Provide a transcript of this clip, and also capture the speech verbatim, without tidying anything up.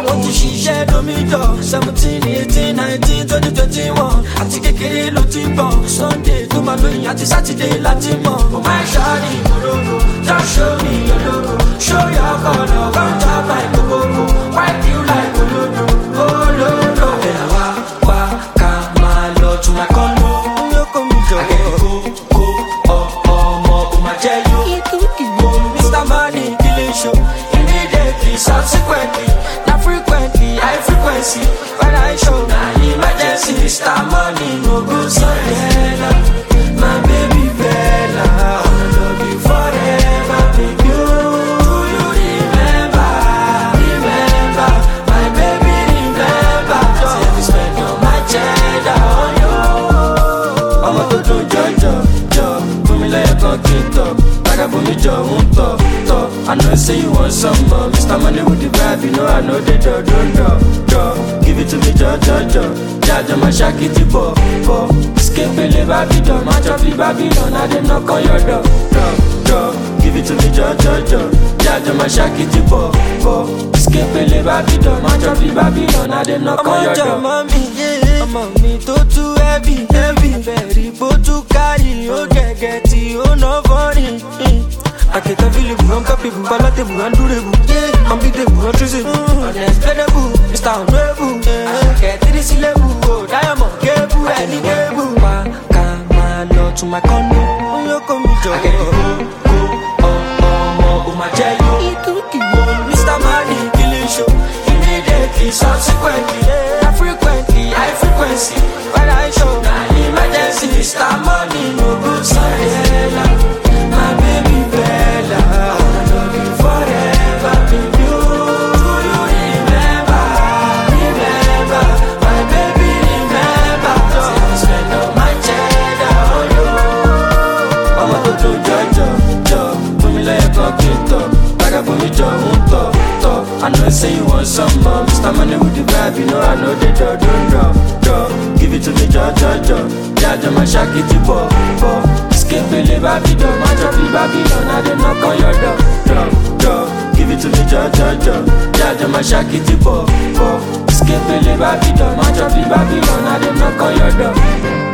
I want to ṣiṣẹ́ lómìjọ. Seventeen, eighteen, nineteen, twenty, twenty-one. Àti kékeré ló ti bọ̀. Sunday tó máa lóyìn àti Saturday láti mọ̀. Oh my shawty, kòlógo, just show me your logo. Show your color, come chop my kòkòkò. Wipe you like kòlódò, kòlódò. Ẹ̀rọ wa wá ká máa lọ to my condo. Yóò kó mi jọ. Akẹ́kọ̀ọ́ kó kó ọmọ kò máa jẹ́ yó. Mister Money killing show. Immediately, subsequently, not frequently, high frequency. When I show, nah emergency. Mister Money no go Sandela. My baby Bella, I love you forever, baby. You, do you remember? Remember, my baby remember. Say we spend all my cheddar on you. I'ma go to Jojo, Jo, put me like a conquistador. Like a boomy Joe, won't talk, talk. I know say you want some more. Mister Money with the vibe, you know I know they do, don't do, do. Give it to me, Jo, Jo, Jo. Jaja, my shaki, tipo, po. Escape, le Babylon, match of the Babylon. I didn't knock on your door, door, door. Give it to me, Jo, Jo, Jo. Jaja, my shaki, tipo, po. Escape, le Babylon, match of the Babylon. I didn't knock on your door. Mommy, yeah. I'm on me, to too heavy, heavy. Very bold to carry, oh, get, get it, oh, no funny. I can't feel it, I'm capable, palatable, undurable. Yeah, I'm beatable, untraceable, unexplainable, Mister Honorable. I can't see this level, oh, diamond, cable, any cable. Come on, to my condo, you come to I can't go, go, oh, oh, oh, my jelly. Mister Money, killing show. Immediately, subsequently, not frequently, high frequency. When I show, nah emergency. Mister Money, no good Sandela. My baby Bella, I love you forever, baby. You, do you remember? Remember, my baby remember. Say we spend all my cheddar on you. I'ma go to Jojo, Jo, put me like a conquistador. Like a boomy Joe, won't talk, talk. I know say you want some more. Mister Money with the vibe, you know I know they do, don't do, do. Give it to me, Jo, Jo, Jo. Jaja, my shaki, tipo, po. Escape, le Babylon, match of the Babylon. I didn't knock on your door, door, door. Give it to me, Jo, Jo, Jo. Jaja, my shaki, tipo, po. Escape, le Babylon, match of the Babylon. I didn't knock on your door.